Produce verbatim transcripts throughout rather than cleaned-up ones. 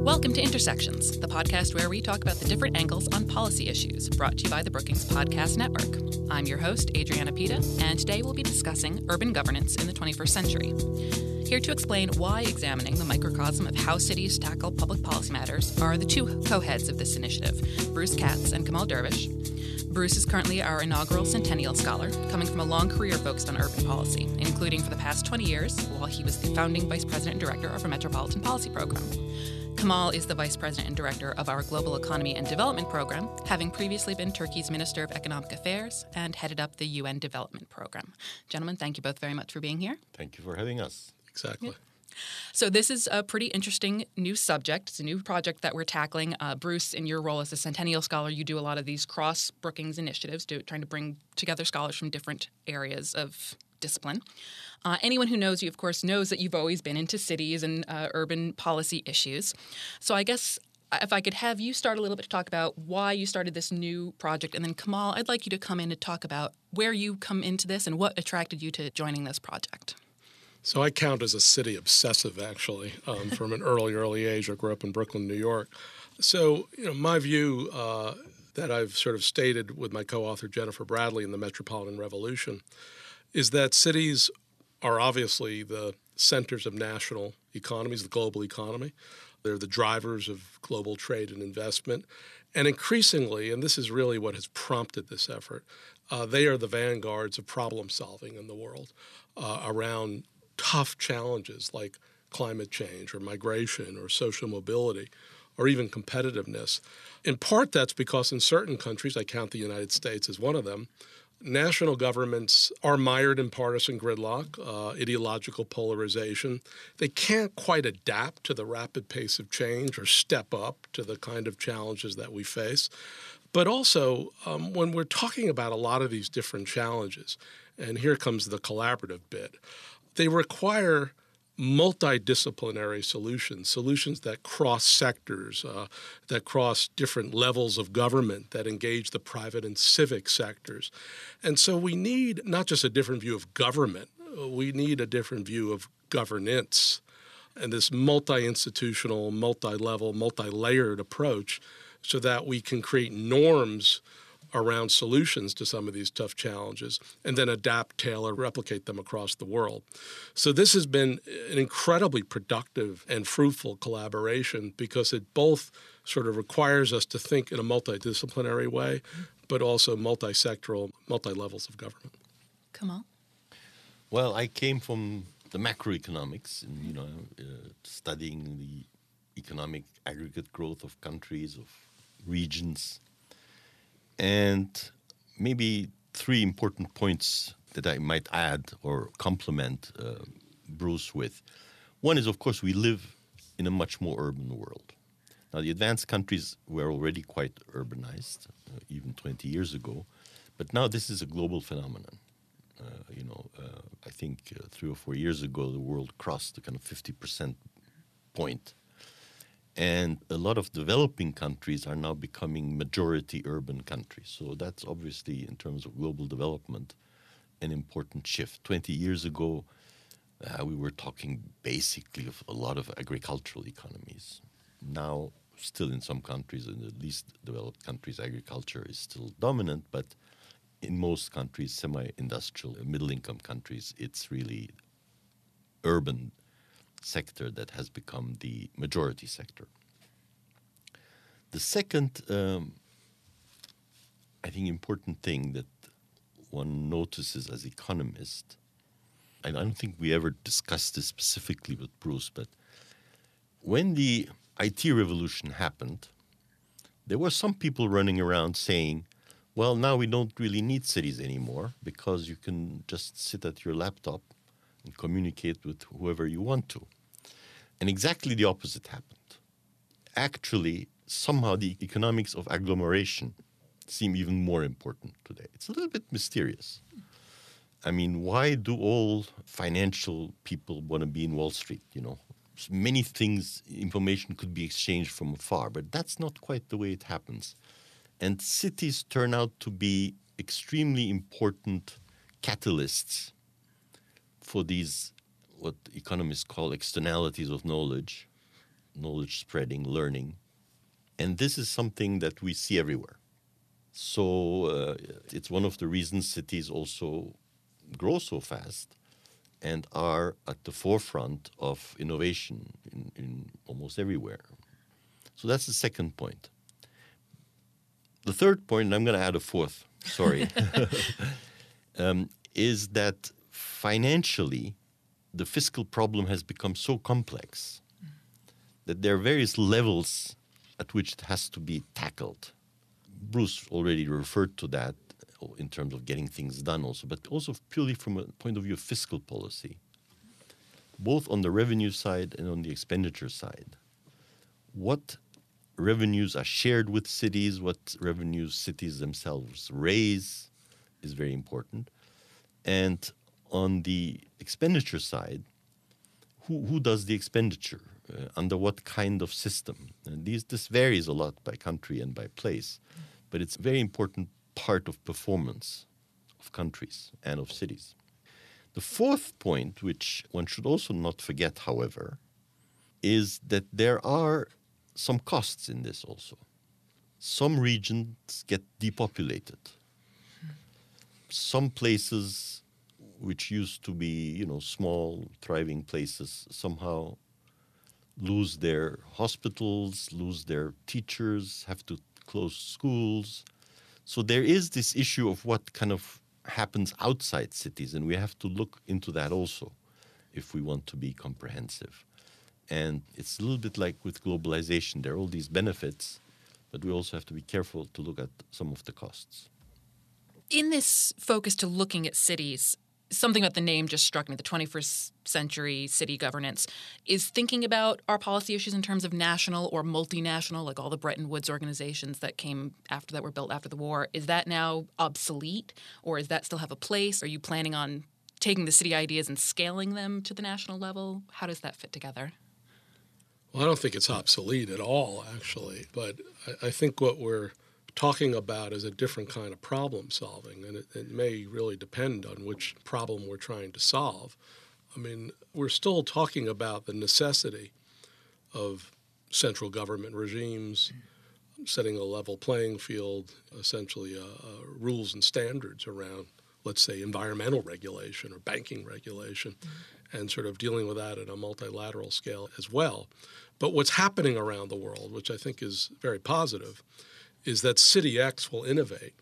Welcome to Intersections, the podcast where we talk about the different angles on policy issues, brought to you by the Brookings Podcast Network. I'm your host, Adriana Pita, and today we'll be discussing urban governance in the twenty-first century. Here to explain why examining the microcosm of how cities tackle public policy matters are the two co-heads of this initiative, Bruce Katz and Kamal Dervish. Bruce is currently our inaugural Centennial Scholar, coming from a long career focused on urban policy, including for the past twenty years, while he was the founding Vice President and Director of our Metropolitan Policy Program. Kamal is the Vice President and Director of our Global Economy and Development Program, having previously been Turkey's Minister of Economic Affairs and headed up the U N Development Program. Gentlemen, thank you both very much for being here. Thank you for having us. Exactly. Yeah. So this is a pretty interesting new subject. It's a new project that we're tackling. Uh, Bruce, in your role as a Centennial Scholar, you do a lot of these cross-Brookings initiatives, do, trying to bring together scholars from different areas of discipline. Uh, anyone who knows you, of course, knows that you've always been into cities and uh, urban policy issues. So I guess if I could have you start a little bit to talk about why you started this new project, and then Kamal, I'd like you to come in and talk about where you come into this and what attracted you to joining this project. So I count as a city obsessive, actually, um, from an early, early age. I grew up in Brooklyn, New York. So, you know, my view uh, that I've sort of stated with my co-author Jennifer Bradley in The Metropolitan Revolution is that cities are obviously the centers of national economies, the global economy. They're the drivers of global trade and investment. And increasingly, and this is really what has prompted this effort, uh, they are the vanguards of problem solving in the world uh, around tough challenges like climate change or migration or social mobility or even competitiveness. In part, that's because in certain countries, I count the United States as one of them, national governments are mired in partisan gridlock, uh, ideological polarization. They can't quite adapt to the rapid pace of change or step up to the kind of challenges that we face. But also, um, when we're talking about a lot of these different challenges, and here comes the collaborative bit, they require multidisciplinary solutions, solutions that cross sectors, uh, that cross different levels of government, that engage the private and civic sectors. And so we need not just a different view of government, we need a different view of governance and this multi-institutional, multi-level, multi-layered approach so that we can create norms around solutions to some of these tough challenges and then adapt, tailor, replicate them across the world. So this has been an incredibly productive and fruitful collaboration because it both sort of requires us to think in a multidisciplinary way, but also multi-sectoral, multi-levels of government. Kamal? Well, I came from the macroeconomics and, you know, uh, studying the economic aggregate growth of countries, of regions. And maybe three important points that I might add or complement uh, Bruce with. One is, of course, we live in a much more urban world. Now, the advanced countries were already quite urbanized, uh, even twenty years ago. But now this is a global phenomenon. Uh, you know, uh, I think uh, three or four years ago, the world crossed the kind of fifty percent point. And a lot of developing countries are now becoming majority urban countries. So that's obviously, in terms of global development, an important shift. twenty years ago, uh, we were talking basically of a lot of agricultural economies. Now, still in some countries, in the least developed countries, agriculture is still dominant. But in most countries, semi-industrial, middle-income countries, it's really urban sector that has become the majority sector. The second, um, I think, important thing that one notices as economist, and I don't think we ever discussed this specifically with Bruce, but when the I T revolution happened, there were some people running around saying, well, now we don't really need cities anymore because you can just sit at your laptop and communicate with whoever you want to. And exactly the opposite happened. Actually, somehow the economics of agglomeration seem even more important today. It's a little bit mysterious. I mean, why do all financial people want to be in Wall Street, you know? Many things, information could be exchanged from afar, but that's not quite the way it happens. And cities turn out to be extremely important catalysts for these, what economists call externalities of knowledge, knowledge spreading, learning. And this is something that we see everywhere. So uh, it's one of the reasons cities also grow so fast and are at the forefront of innovation in, in almost everywhere. So that's the second point. The third point, and I'm going to add a fourth, sorry, um, is that financially, the fiscal problem has become so complex that there are various levels at which it has to be tackled. Bruce already referred to that in terms of getting things done also, but also purely from a point of view of fiscal policy, both on the revenue side and on the expenditure side. What revenues are shared with cities, what revenues cities themselves raise is very important. And on the expenditure side, who, who does the expenditure? Uh, under what kind of system? And these, this varies a lot by country and by place, but it's a very important part of performance of countries and of cities. The fourth point, which one should also not forget, however, is that there are some costs in this also. Some regions get depopulated. Some places which used to be, you know, small, thriving places somehow lose their hospitals, lose their teachers, have to close schools. So there is this issue of what kind of happens outside cities, and we have to look into that also if we want to be comprehensive. And it's a little bit like with globalization. There are all these benefits, but we also have to be careful to look at some of the costs. In this focus to looking at cities, something about the name just struck me, the twenty-first century city governance, is thinking about our policy issues in terms of national or multinational, like all the Bretton Woods organizations that came after that were built after the war. Is that now obsolete, or does that still have a place? Are you planning on taking the city ideas and scaling them to the national level? How does that fit together? Well, I don't think it's obsolete at all, actually. But I, I think what we're talking about is a different kind of problem solving, and it, it may really depend on which problem we're trying to solve. I mean, we're still talking about the necessity of central government regimes setting a level playing field, essentially uh, uh, rules and standards around, let's say, environmental regulation or banking regulation, mm-hmm. and sort of dealing with that at a multilateral scale as well. But what's happening around the world, which I think is very positive, is that City X will innovate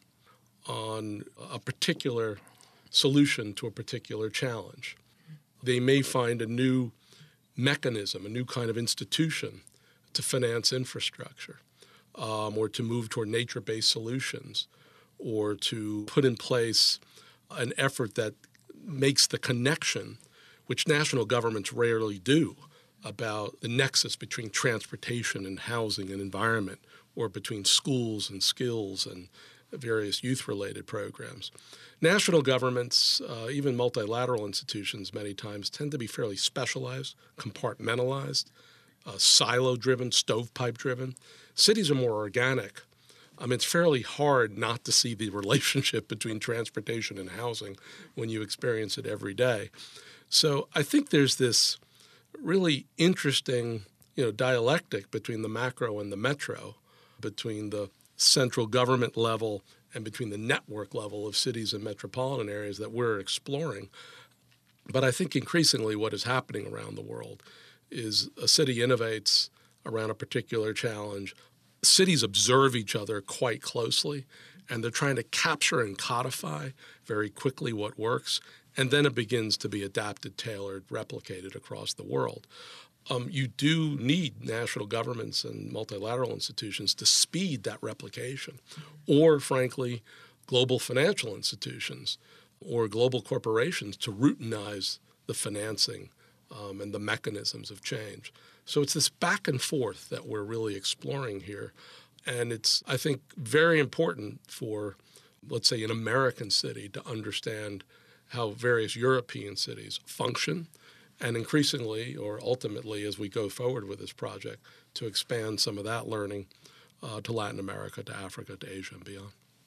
on a particular solution to a particular challenge. They may find a new mechanism, a new kind of institution to finance infrastructure, um, or to move toward nature-based solutions, or to put in place an effort that makes the connection, which national governments rarely do, about the nexus between transportation and housing and environment, or between schools and skills and various youth-related programs. National governments, uh, even multilateral institutions many times, tend to be fairly specialized, compartmentalized, uh, silo-driven, stovepipe-driven. Cities are more organic. I mean, it's fairly hard not to see the relationship between transportation and housing when you experience it every day. So I think there's this really interesting, you know, dialectic between the macro and the metro, between the central government level and between the network level of cities and metropolitan areas that we're exploring. But I think increasingly what is happening around the world is a city innovates around a particular challenge. Cities observe each other quite closely, and they're trying to capture and codify very quickly what works, and then it begins to be adapted, tailored, replicated across the world. Um, you do need national governments and multilateral institutions to speed that replication, or, frankly, global financial institutions or global corporations to routinize the financing um, and the mechanisms of change. So it's this back and forth that we're really exploring here. And it's, I think, very important for, let's say, an American city to understand how various European cities function, and increasingly, or ultimately, as we go forward with this project, to expand some of that learning uh, to Latin America, to Africa, to Asia, and beyond.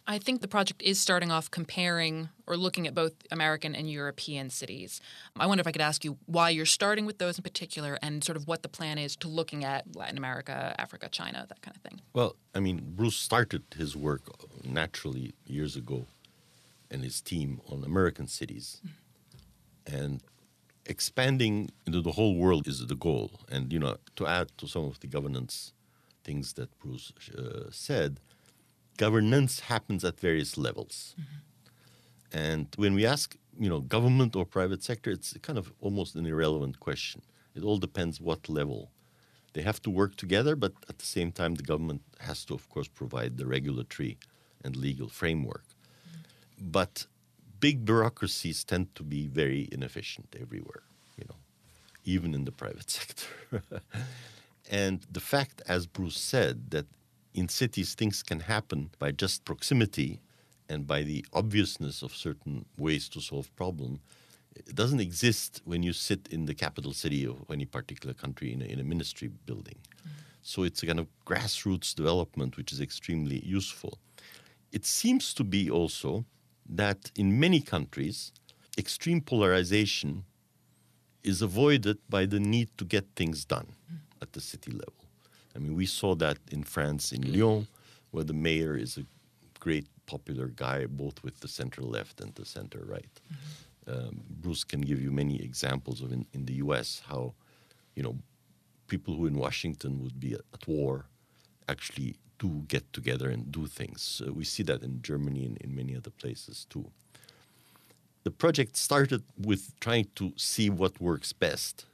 I think the project is starting off comparing or looking at both American and European cities. I wonder if I could ask you why you're starting with those in particular and sort of what the plan is to looking at Latin America, Africa, China, that kind of thing. Well, I mean, Bruce started his work naturally years ago and his team on American cities. Mm-hmm. And expanding into the whole world is the goal. And, you know, to add to some of the governance things that Bruce uh, said, governance happens at various levels. Mm-hmm. And when we ask, you know, government or private sector, it's kind of almost an irrelevant question. It all depends what level. They have to work together, but at the same time, the government has to, of course, provide the regulatory and legal framework. Mm-hmm. But big bureaucracies tend to be very inefficient everywhere, you know, even in the private sector. And the fact, as Bruce said, that in cities things can happen by just proximity and by the obviousness of certain ways to solve problems, it doesn't exist when you sit in the capital city of any particular country in a, in a ministry building. Mm-hmm. So it's a kind of grassroots development which is extremely useful. It seems to be also that in many countries, extreme polarization is avoided by the need to get things done mm. at the city level. I mean, we saw that in France, in Lyon, where the mayor is a great popular guy, both with the center left and the center right. Mm-hmm. Um, Bruce can give you many examples of in, in the U S how, you know, people who in Washington would be at, at war actually do get together and do things. Uh, we see that in Germany and in many other places too. The project started with trying to see what works best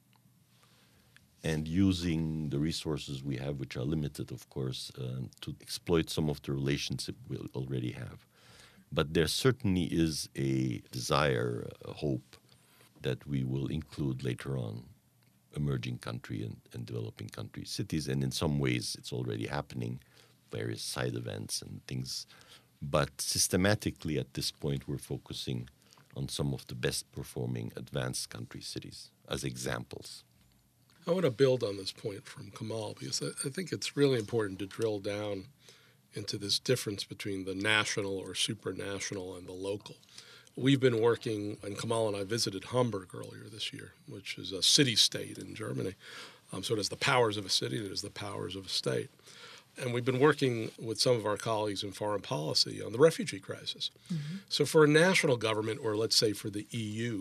and using the resources we have, which are limited, of course, uh, to exploit some of the relationship we already have. But there certainly is a desire, a hope, that we will include later on emerging country and, and developing country cities. And in some ways, it's already happening, various side events and things. But systematically, at this point, we're focusing on some of the best performing advanced country cities as examples. I want to build on this point from Kamal because I, I think it's really important to drill down into this difference between the national or supranational and the local. We've been working, and Kamal and I visited Hamburg earlier this year, which is a city-state in Germany. Um, so it has the powers of a city, it has the powers of a state. And we've been working with some of our colleagues in foreign policy on the refugee crisis. Mm-hmm. So for a national government, or let's say for the E U,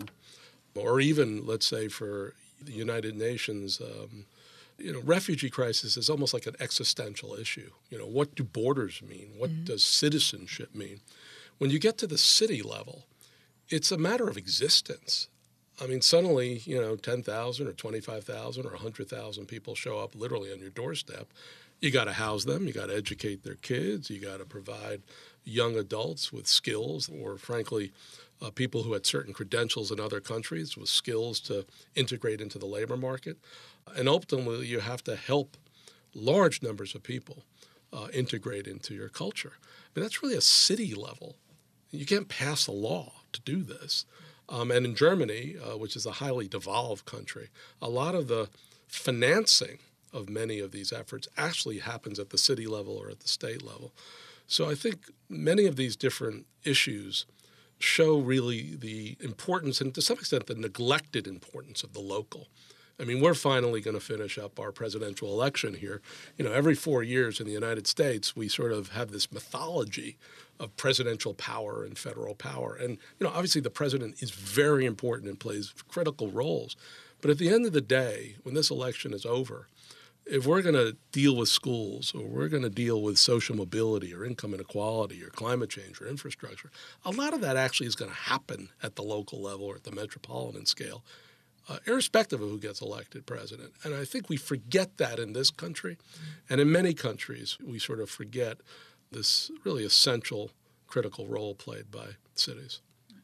or even, let's say, for the United Nations, um, you know, refugee crisis is almost like an existential issue. You know, what do borders mean? What mm-hmm. does citizenship mean? When you get to the city level, it's a matter of existence. I mean, suddenly, you know, ten thousand or twenty-five thousand or one hundred thousand people show up literally on your doorstep. You got to house them. You got to educate their kids. You got to provide young adults with skills, or frankly, uh, people who had certain credentials in other countries with skills to integrate into the labor market. And ultimately, you have to help large numbers of people uh, integrate into your culture. I mean, that's really a city level. You can't pass a law to do this. Um, and in Germany, uh, which is a highly devolved country, a lot of the financing of many of these efforts actually happens at the city level or at the state level. So I think many of these different issues show really the importance and to some extent the neglected importance of the local. I mean, we're finally going to finish up our presidential election here. You know, every four years in the United States, we sort of have this mythology of presidential power and federal power. And, you know, obviously the president is very important and plays critical roles. But at the end of the day, when this election is over, if we're going to deal with schools or we're going to deal with social mobility or income inequality or climate change or infrastructure, a lot of that actually is going to happen at the local level or at the metropolitan scale, uh, irrespective of who gets elected president. And I think we forget that in this country. And in many countries, we sort of forget this really essential, critical role played by cities.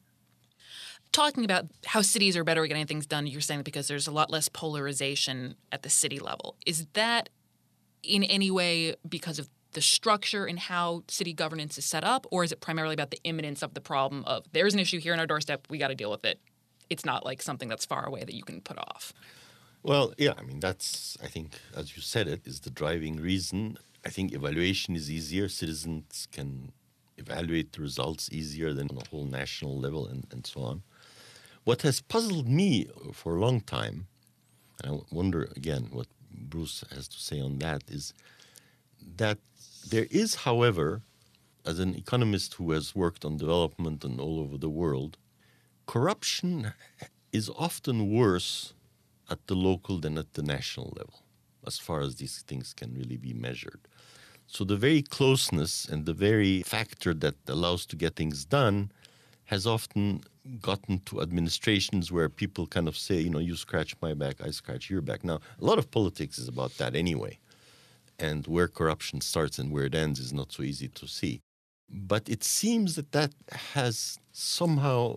Talking about how cities are better at getting things done, you're saying that because there's a lot less polarization at the city level. Is that in any way because of the structure and how city governance is set up, or is it primarily about the imminence of the problem of there's an issue here on our doorstep, we got to deal with it? It's not like something that's far away that you can put off. Well, yeah, I mean, that's, I think, as you said it, is the driving reason. I think evaluation is easier. Citizens can evaluate the results easier than on a whole national level and, and so on. What has puzzled me for a long time, and I wonder again what Bruce has to say on that, is that there is, however, as an economist who has worked on development and all over the world, corruption is often worse at the local than at the national level, as far as these things can really be measured. So the very closeness and the very factor that allows to get things done has often gotten to administrations where people kind of say, you know, you scratch my back, I scratch your back. Now, a lot of politics is about that anyway. And where corruption starts and where it ends is not so easy to see. But it seems that that has somehow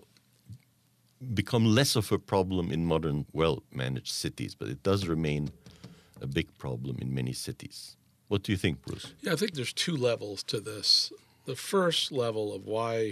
become less of a problem in modern, well-managed cities, but it does remain a big problem in many cities. What do you think, Bruce? Yeah, I think there's two levels to this. The first level of why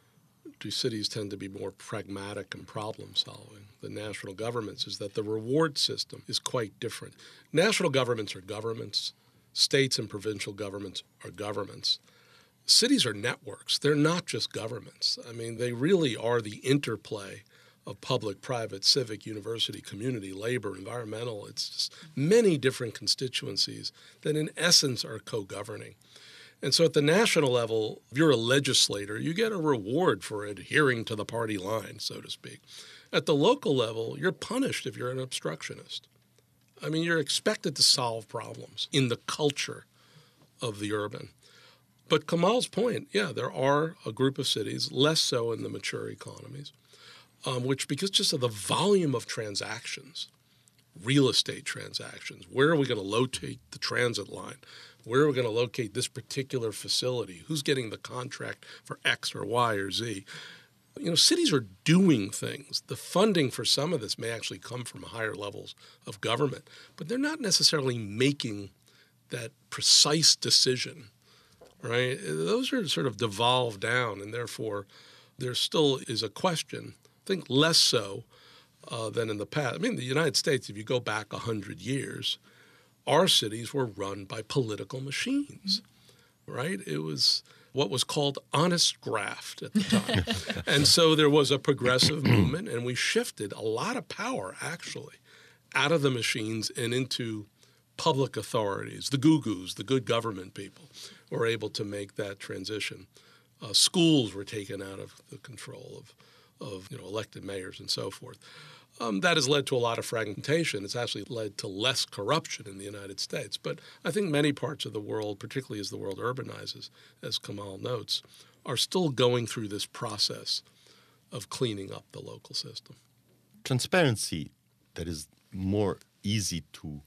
do cities tend to be more pragmatic and problem-solving than national governments is that the reward system is quite different. National governments are governments. States and provincial governments are governments. Cities are networks. They're not just governments. I mean, they really are the interplay of public, private, civic, university, community, labor, environmental. It's just many different constituencies that in essence are co-governing. And so at the national level, if you're a legislator, you get a reward for adhering to the party line, so to speak. At the local level, you're punished if you're an obstructionist. I mean, you're expected to solve problems in the culture of the urban. But Kamal's point, yeah, there are a group of cities, less so in the mature economies, um, which because just of the volume of transactions, real estate transactions, where are we going to locate the transit line? Where are we going to locate this particular facility? Who's getting the contract for X or Y or Z? You know, cities are doing things. The funding for some of this may actually come from higher levels of government, but they're not necessarily making that precise decision, right? Those are sort of devolved down, and therefore there still is a question, I think less so uh, than in the past. I mean, the United States, if you go back one hundred years, our cities were run by political machines, right? It was what was called honest graft at the time. And so there was a progressive movement, and we shifted a lot of power, actually, out of the machines and into public authorities. The goo-goos, the good government people, were able to make that transition. Uh, schools were taken out of the control of, of you know, elected mayors and so forth. Um, that has led to a lot of fragmentation. It's actually led to less corruption in the United States. But I think many parts of the world, particularly as the world urbanizes, as Kamal notes, are still going through this process of cleaning up the local system. Transparency that is more easy to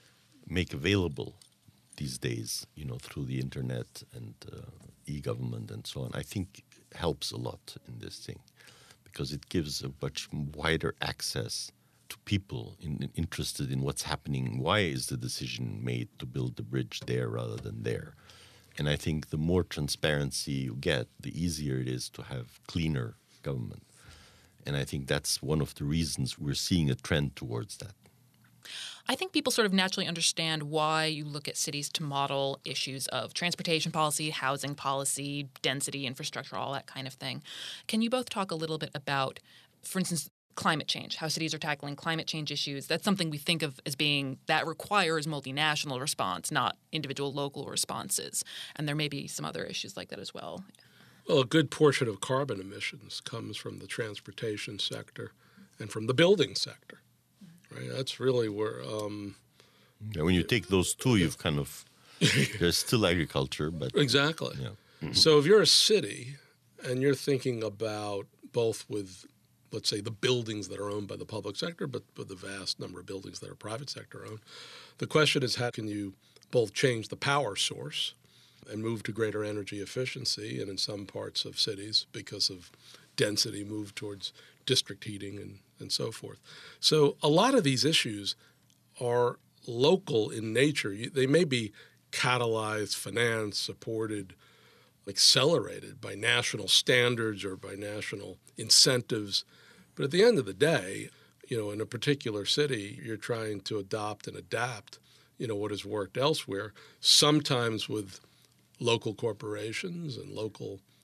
make available these days, you know, through the internet and uh, e-government and so on, I think helps a lot in this thing, because it gives a much wider access to people in, interested in what's happening. Why is the decision made to build the bridge there rather than there? And I think the more transparency you get, the easier it is to have cleaner government. And I think that's one of the reasons we're seeing a trend towards that. I think people sort of naturally understand why you look at cities to model issues of transportation policy, housing policy, density, infrastructure, all that kind of thing. Can you both talk a little bit about, for instance, climate change, how cities are tackling climate change issues? That's something we think of as being that requires multinational response, not individual local responses. And there may be some other issues like that as well. Well, a good portion of carbon emissions comes from the transportation sector and from the building sector. Right, that's really where. Um, yeah, when you take those two, you've kind of there's still agriculture, but exactly. Yeah. Mm-hmm. So if you're a city and you're thinking about both with, let's say, the buildings that are owned by the public sector, but but the vast number of buildings that are private sector owned, the question is how can you both change the power source and move to greater energy efficiency, and in some parts of cities because of density, move towards district heating and, and so forth. So a lot of these issues are local in nature. They may be catalyzed, financed, supported, accelerated by national standards or by national incentives. But at the end of the day, you know, in a particular city, you're trying to adopt and adapt, you know, what has worked elsewhere, sometimes with local corporations and local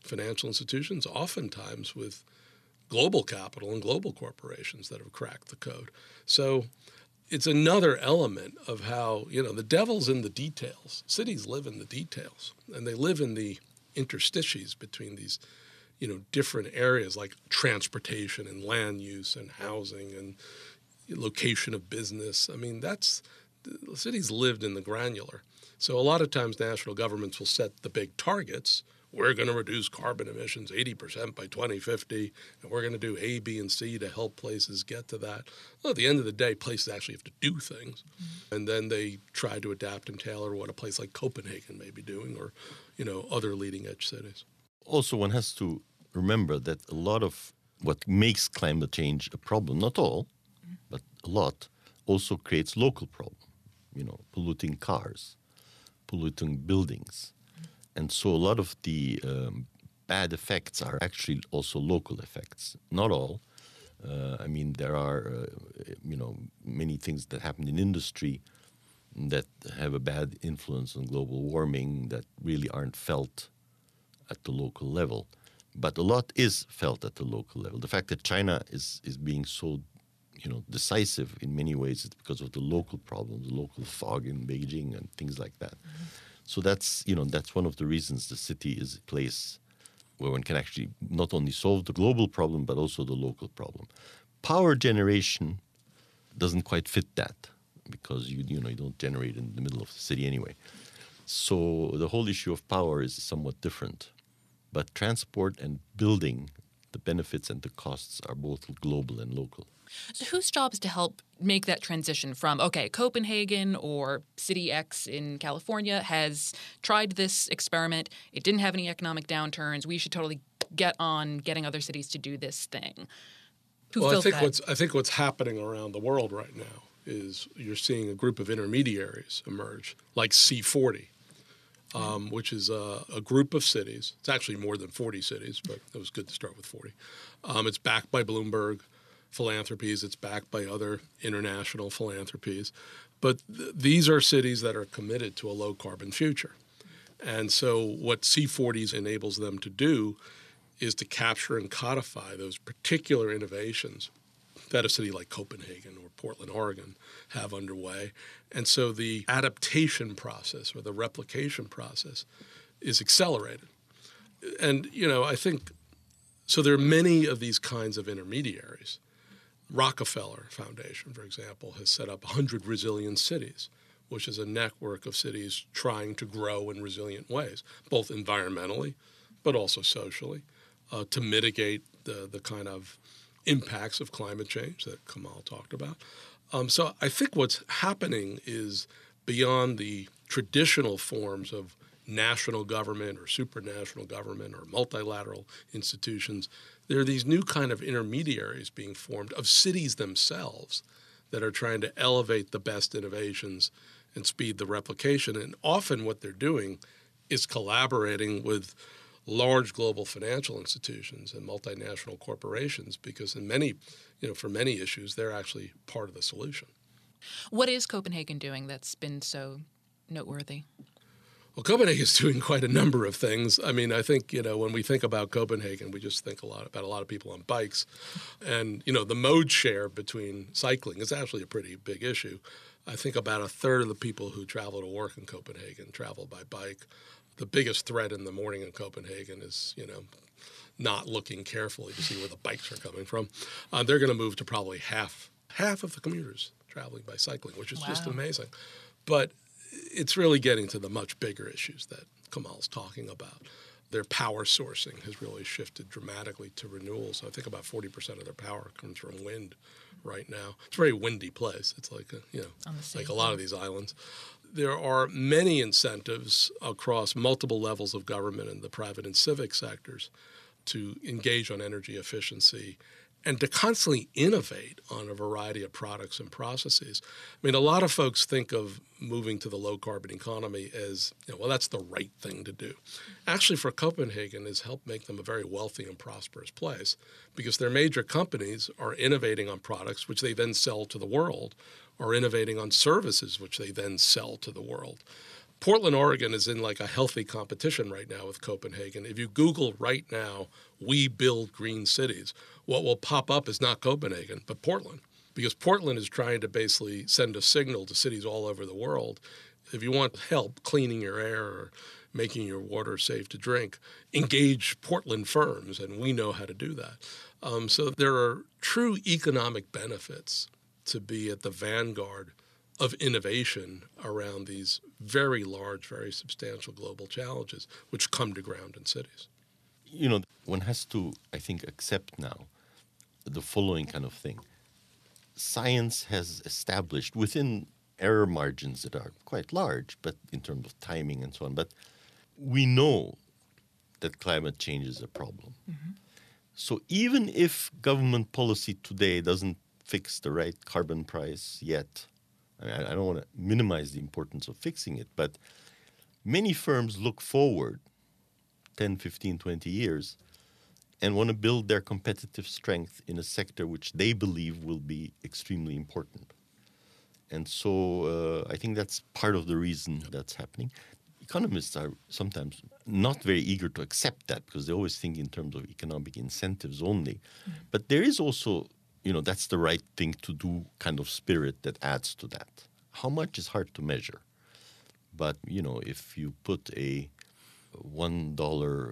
financial institutions, oftentimes with global capital and global corporations that have cracked the code. So it's another element of how, you know, the devil's in the details. Cities live in the details, and they live in the interstices between these, you know, different areas like transportation and land use and housing and location of business. I mean, that's, the cities lived in the granular. So a lot of times national governments will set the big targets. We're going to reduce carbon emissions eighty percent by twenty fifty, and we're going to do A, B, and C to help places get to that. Well, at the end of the day, places actually have to do things. Mm-hmm. And then they try to adapt and tailor what a place like Copenhagen may be doing, or, you know, other leading-edge cities. Also, one has to remember that a lot of what makes climate change a problem, not all, mm-hmm. but a lot, also creates local problem. You know, polluting cars, polluting buildings. And so a lot of the um, bad effects are actually also local effects. Not all. Uh, I mean, there are, uh, you know, many things that happen in industry that have a bad influence on global warming that really aren't felt at the local level. But a lot is felt at the local level. The fact that China is, is being so, you know, decisive in many ways is because of the local problems, the local fog in Beijing and things like that. Mm-hmm. So that's, you know, that's one of the reasons the city is a place where one can actually not only solve the global problem, but also the local problem. Power generation doesn't quite fit that because, you you know, you don't generate in the middle of the city anyway. So the whole issue of power is somewhat different. But transport and building, the benefits and the costs are both global and local. So whose job is to help make that transition from, okay, Copenhagen or City X in California has tried this experiment. It didn't have any economic downturns. We should totally get on getting other cities to do this thing. Who well, I fills think that? what's I think what's happening around the world right now is you're seeing a group of intermediaries emerge, like C forty, um, which is a, a group of cities. It's actually more than forty cities, but it was good to start with forty. Um, it's backed by Bloomberg Philanthropies. It's backed by other international philanthropies. But th- these are cities that are committed to a low-carbon future. And so what C forty enables them to do is to capture and codify those particular innovations that a city like Copenhagen or Portland, Oregon have underway. And so the adaptation process or the replication process is accelerated. And, you know, I think, so there are many of these kinds of intermediaries. Rockefeller Foundation, for example, has set up one hundred Resilient Cities, which is a network of cities trying to grow in resilient ways, both environmentally but also socially, uh, to mitigate the, the kind of impacts of climate change that Kamal talked about. Um, so I think what's happening is beyond the traditional forms of national government or supranational government or multilateral institutions, there are these new kind of intermediaries being formed of cities themselves that are trying to elevate the best innovations and speed the replication. And often what they're doing is collaborating with large global financial institutions and multinational corporations because in many, you know, for many issues, they're actually part of the solution. What is Copenhagen doing that's been so noteworthy? Well, Copenhagen is doing quite a number of things. I mean, I think, you know, when we think about Copenhagen, we just think a lot about a lot of people on bikes. And, you know, the mode share between cycling is actually a pretty big issue. I think about a third of the people who travel to work in Copenhagen travel by bike. The biggest threat in the morning in Copenhagen is, you know, not looking carefully to see where the bikes are coming from. Uh, they're going to move to probably half half of the commuters traveling by cycling, which is wow. just amazing. But it's really getting to the much bigger issues that Kamal's talking about. Their power sourcing has really shifted dramatically to renewables. I think about forty percent of their power comes from wind right now. It's a very windy place. It's like, a, you know, like a lot of these islands. There are many incentives across multiple levels of government and the private and civic sectors to engage on energy efficiency and to constantly innovate on a variety of products and processes. I mean, a lot of folks think of moving to the low-carbon economy as, you know, well, that's the right thing to do. Actually, for Copenhagen, it's helped make them a very wealthy and prosperous place because their major companies are innovating on products which they then sell to the world or innovating on services which they then sell to the world. Portland, Oregon is in like a healthy competition right now with Copenhagen. If you Google right now, we build green cities, what will pop up is not Copenhagen, but Portland. Because Portland is trying to basically send a signal to cities all over the world. If you want help cleaning your air or making your water safe to drink, engage Portland firms, and we know how to do that. Um, so there are true economic benefits to be at the vanguard of innovation around these very large, very substantial global challenges which come to ground in cities. You know, one has to, I think, accept now the following kind of thing. Science has established within error margins that are quite large, but in terms of timing and so on, but we know that climate change is a problem. Mm-hmm. So even if government policy today doesn't fix the right carbon price yet, I mean, I don't want to minimize the importance of fixing it, but many firms look forward ten, fifteen, twenty years and want to build their competitive strength in a sector which they believe will be extremely important. And so uh, I think that's part of the reason that's happening. Economists are sometimes not very eager to accept that because they always think in terms of economic incentives only. Mm-hmm. But there is also, you know, that's the right thing to do kind of spirit that adds to that. How much is hard to measure. But, you know, if you put a one dollar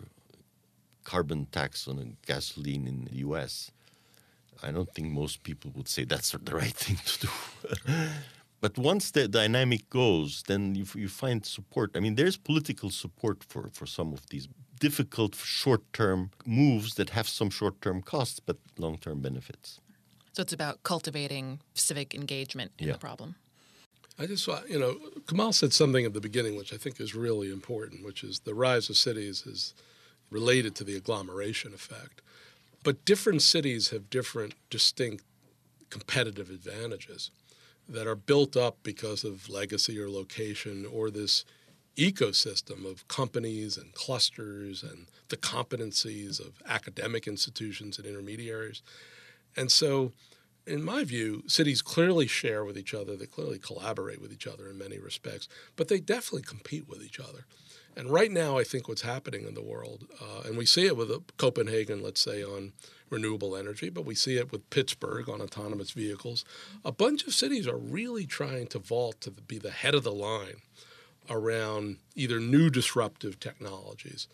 carbon tax on a gasoline in the U S, I don't think most people would say that's the right thing to do. But once the dynamic goes, then you, you find support. I mean, there's political support for, for some of these difficult short-term moves that have some short-term costs but long-term benefits. So it's about cultivating civic engagement in yeah. the problem. I just saw, you know, Kamal said something at the beginning which I think is really important, which is the rise of cities is related to the agglomeration effect. But different cities have different distinct competitive advantages that are built up because of legacy or location or this ecosystem of companies and clusters and the competencies of academic institutions and intermediaries. And so, in my view, cities clearly share with each other. They clearly collaborate with each other in many respects, but they definitely compete with each other. And right now, I think what's happening in the world, uh, and we see it with Copenhagen, let's say, on renewable energy, but we see it with Pittsburgh on autonomous vehicles. A bunch of cities are really trying to vault to be the head of the line around either new disruptive technologies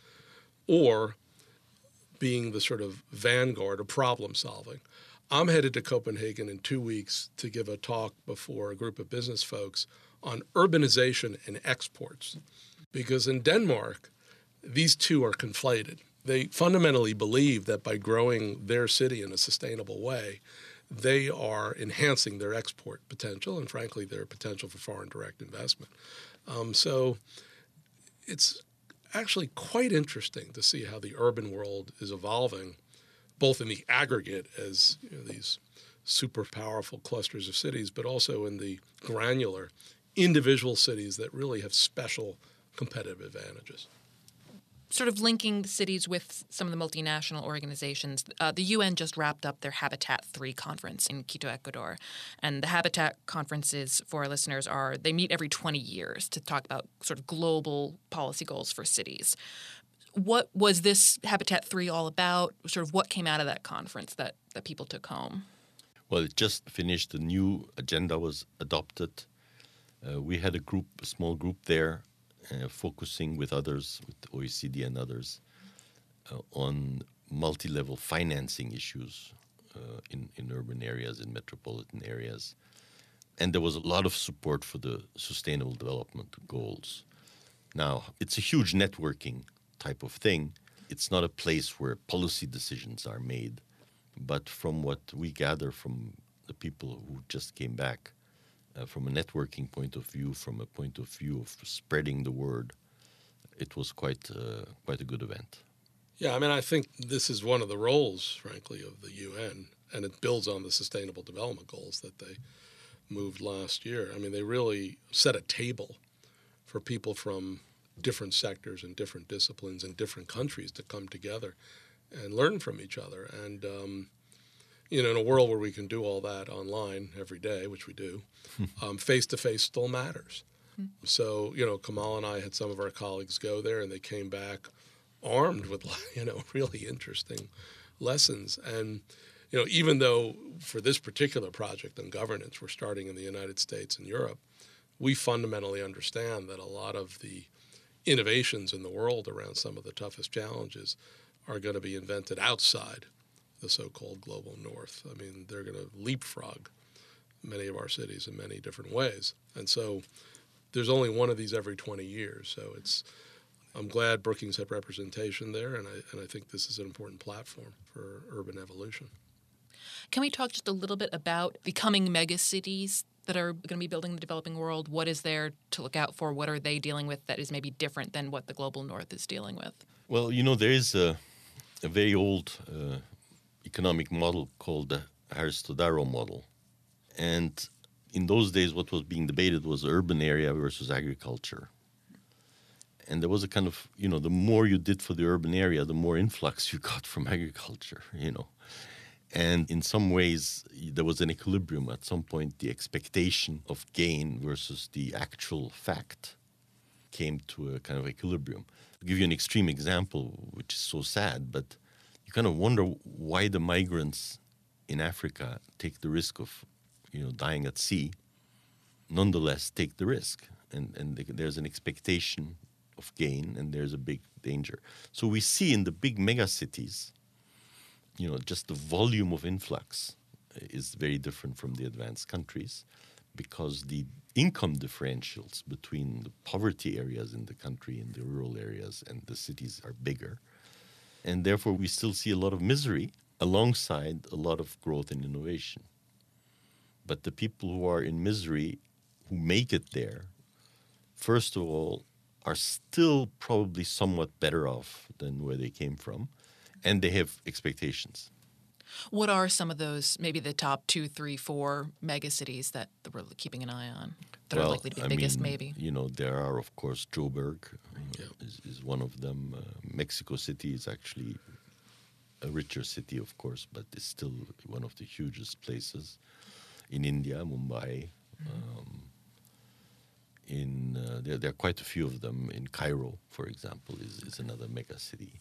or being the sort of vanguard of problem solving. I'm headed to Copenhagen in two weeks to give a talk before a group of business folks on urbanization and exports. Because in Denmark, these two are conflated. They fundamentally believe that by growing their city in a sustainable way, they are enhancing their export potential and, frankly, their potential for foreign direct investment. Um, so it's actually quite interesting to see how the urban world is evolving, both in the aggregate as you know, these super powerful clusters of cities, but also in the granular individual cities that really have special competitive advantages. Sort of linking cities with some of the multinational organizations, uh, the U N just wrapped up their Habitat three conference in Quito, Ecuador. And the Habitat conferences, for our listeners, are they meet every twenty years to talk about sort of global policy goals for cities. What was this Habitat three all about? Sort of what came out of that conference that, that people took home? Well, it just finished. A new agenda was adopted. Uh, we had a group, a small group there, Uh, focusing with others, with the O E C D and others, uh, on multi-level financing issues uh, in, in urban areas, in metropolitan areas. And there was a lot of support for the Sustainable Development Goals. Now, it's a huge networking type of thing. It's not a place where policy decisions are made. But from what we gather from the people who just came back, Uh, from a networking point of view, from a point of view of spreading the word, it was quite uh, quite a good event. Yeah, I mean, I think this is one of the roles, frankly, of the U N, and it builds on the Sustainable Development Goals that they moved last year. I mean, they really set a table for people from different sectors and different disciplines and different countries to come together and learn from each other. And um, You know, in a world where we can do all that online every day, which we do, um, face-to-face still matters. Mm-hmm. So, you know, Kamal and I had some of our colleagues go there, and they came back armed with, you know, really interesting lessons. And, you know, even though for this particular project on governance, we're starting in the United States and Europe, we fundamentally understand that a lot of the innovations in the world around some of the toughest challenges are going to be invented outside the so-called global north. I mean, they're going to leapfrog many of our cities in many different ways. And so there's only one of these every twenty years. So it's, I'm glad Brookings had representation there, and I, and I think this is an important platform for urban evolution. Can we talk just a little bit about the coming megacities that are going to be building the developing world? What is there to look out for? What are they dealing with that is maybe different than what the global north is dealing with? Well, you know, there is a, a very old uh, economic model called the Harris-Todaro model. And in those days, what was being debated was urban area versus agriculture. And there was a kind of, you know, the more you did for the urban area, the more influx you got from agriculture, you know. And in some ways, there was an equilibrium. At some point, the expectation of gain versus the actual fact came to a kind of equilibrium. I'll give you an extreme example, which is so sad, but you kind of wonder why the migrants in Africa take the risk of, you know, dying at sea, nonetheless take the risk. And, and there's an expectation of gain, and there's a big danger. So we see in the big megacities, you know, just the volume of influx is very different from the advanced countries because the income differentials between the poverty areas in the country and the rural areas and the cities are bigger. And therefore, we still see a lot of misery alongside a lot of growth and innovation. But the people who are in misery, who make it there, first of all, are still probably somewhat better off than where they came from. And they have expectations. What are some of those, maybe the top two, three, four mega cities that we're keeping an eye on, that well, are likely to be I biggest, mean, maybe? You know, there are, of course, Joburg uh, yeah. is, is one of them. Uh, Mexico City is actually a richer city, of course, but it's still one of the hugest places. In India, Mumbai. Um, in uh, there, there are quite a few of them. In Cairo, for example, is, is another mega city.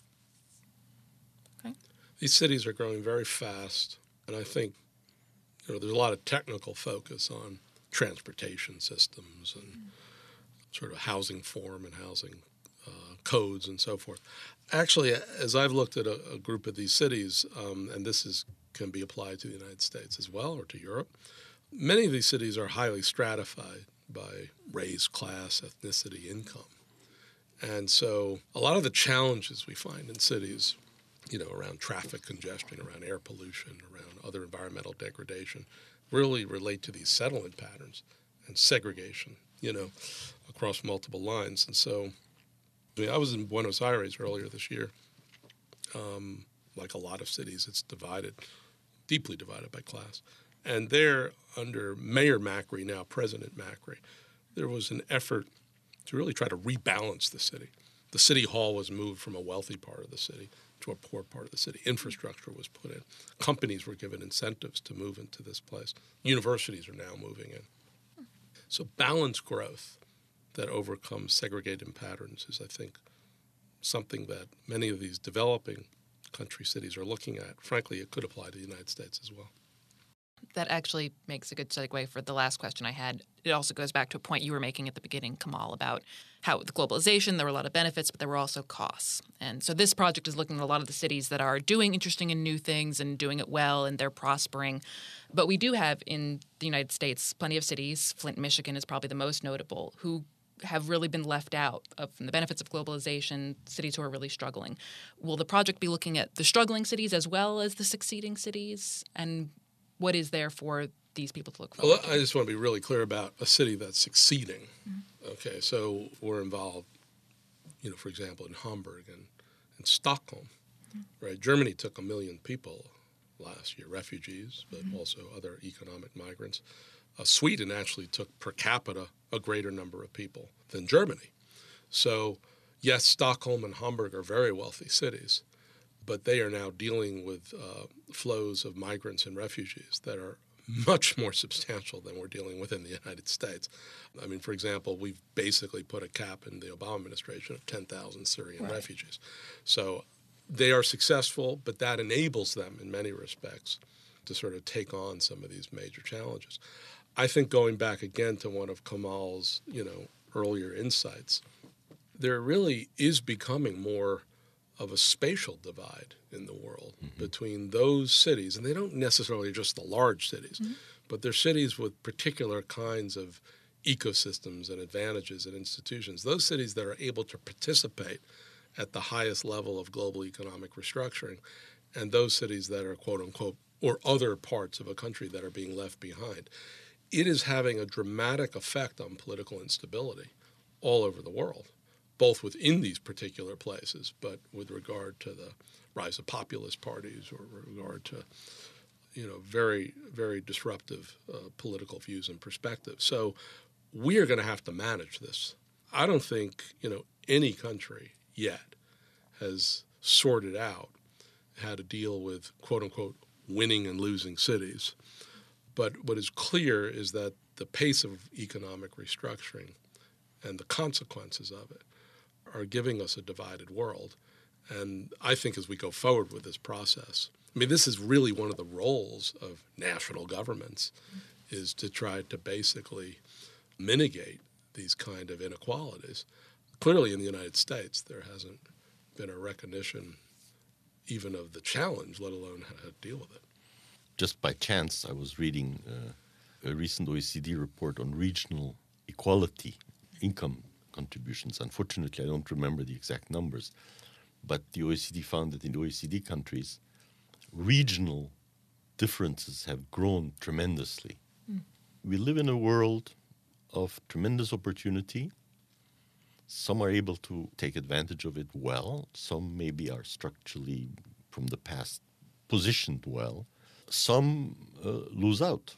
These cities are growing very fast, and I think, you know, there's a lot of technical focus on transportation systems and mm. sort of housing form and housing uh, codes and so forth. Actually, as I've looked at a, a group of these cities, um, and this is can be applied to the United States as well or to Europe, many of these cities are highly stratified by race, class, ethnicity, income. And so a lot of the challenges we find in cities, you know, around traffic congestion, around air pollution, around other environmental degradation, really relate to these settlement patterns and segregation, you know, across multiple lines. And so, I mean, I was in Buenos Aires earlier this year. Um, like a lot of cities, it's divided, deeply divided by class. And there, under Mayor Macri, now President Macri, there was an effort to really try to rebalance the city. The city hall was moved from a wealthy part of the city to a poor part of the city. Infrastructure was put in. Companies were given incentives to move into this place. Universities are now moving in. So balanced growth that overcomes segregated patterns is, I think, something that many of these developing country cities are looking at. Frankly, it could apply to the United States as well. That actually makes a good segue for the last question I had. It also goes back to a point you were making at the beginning, Kamal, about how with globalization there were a lot of benefits, but there were also costs. And so this project is looking at a lot of the cities that are doing interesting and new things and doing it well, and they're prospering. But we do have in the United States plenty of cities, Flint, Michigan is probably the most notable, who have really been left out of from the benefits of globalization, cities who are really struggling. Will the project be looking at the struggling cities as well as the succeeding cities? And what is there for these people to look forward well, to? I just want to be really clear about a city that's succeeding. Mm-hmm. Okay, so we're involved, you know, for example, in Hamburg and, and Stockholm, mm-hmm. right? Germany took a million people last year, refugees, but mm-hmm. also other economic migrants. Uh, Sweden actually took per capita a greater number of people than Germany. So, yes, Stockholm and Hamburg are very wealthy cities, but they are now dealing with uh, flows of migrants and refugees that are much more substantial than we're dealing with in the United States. I mean, for example, we've basically put a cap in the Obama administration of ten thousand Syrian right. refugees. So they are successful, but that enables them in many respects to sort of take on some of these major challenges. I think going back again to one of Kamal's, you know, earlier insights, there really is becoming more of a spatial divide in the world mm-hmm. between those cities, and they don't necessarily just the large cities, mm-hmm. but they're cities with particular kinds of ecosystems and advantages and institutions. Those cities that are able to participate at the highest level of global economic restructuring, and those cities that are, quote unquote, or other parts of a country that are being left behind. It is having a dramatic effect on political instability all over the world, both within these particular places, but with regard to the rise of populist parties or regard to, you know, very, very disruptive uh, political views and perspectives. So we are going to have to manage this. I don't think, you know, any country yet has sorted out how to deal with, quote unquote, winning and losing cities. But what is clear is that the pace of economic restructuring and the consequences of it are giving us a divided world. And I think as we go forward with this process, I mean, this is really one of the roles of national governments, is to try to basically mitigate these kind of inequalities. Clearly in the United States, there hasn't been a recognition even of the challenge, let alone how to deal with it. Just by chance, I was reading uh, a recent O E C D report on regional equality, income contributions. Unfortunately, I don't remember the exact numbers, but the O E C D found that in O E C D countries, regional differences have grown tremendously. Mm. We live in a world of tremendous opportunity. Some are able to take advantage of it well. Some maybe are structurally, from the past, positioned well. Some uh, lose out.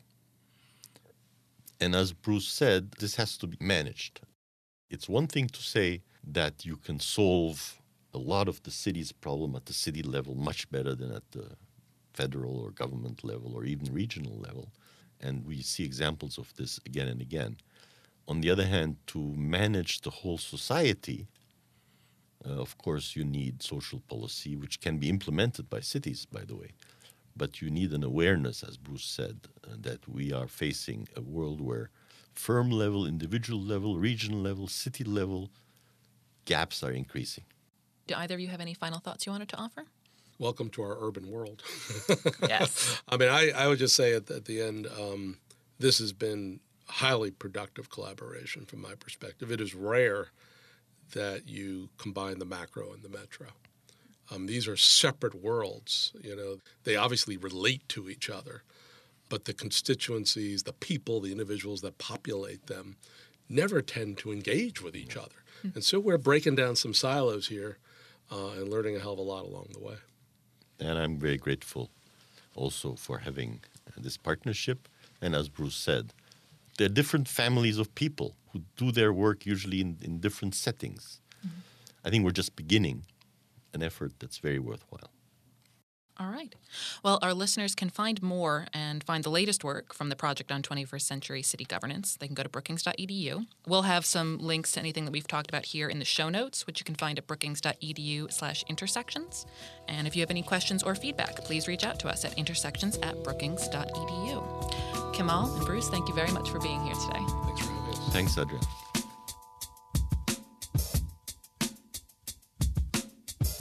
And as Bruce said, this has to be managed. It's one thing to say that you can solve a lot of the city's problem at the city level much better than at the federal or government level or even regional level. And we see examples of this again and again. On the other hand, to manage the whole society, uh, of course, you need social policy, which can be implemented by cities, by the way. But you need an awareness, as Bruce said, uh, that we are facing a world where firm level, individual level, regional level, city level gaps are increasing. Do either of you have any final thoughts you wanted to offer? Welcome to our urban world. Yes. I mean, I, I would just say at, at the end, um, this has been highly productive collaboration from my perspective. It is rare that you combine the macro and the metro. Um, these are separate worlds. You know, they obviously relate to each other, but the constituencies, the people, the individuals that populate them never tend to engage with each other. Mm-hmm. And so we're breaking down some silos here uh, and learning a hell of a lot along the way. And I'm very grateful also for having this partnership. And as Bruce said, there are different families of people who do their work usually in, in different settings. Mm-hmm. I think we're just beginning an effort that's very worthwhile. All right. Well, our listeners can find more and find the latest work from the Project on twenty-first Century City Governance. They can go to brookings dot e d u. We'll have some links to anything that we've talked about here in the show notes, which you can find at brookings dot e d u slash intersections. And if you have any questions or feedback, please reach out to us at intersections at brookings dot e d u. Kamal and Bruce, thank you very much for being here today. Thanks for having us. Thanks, Adrian.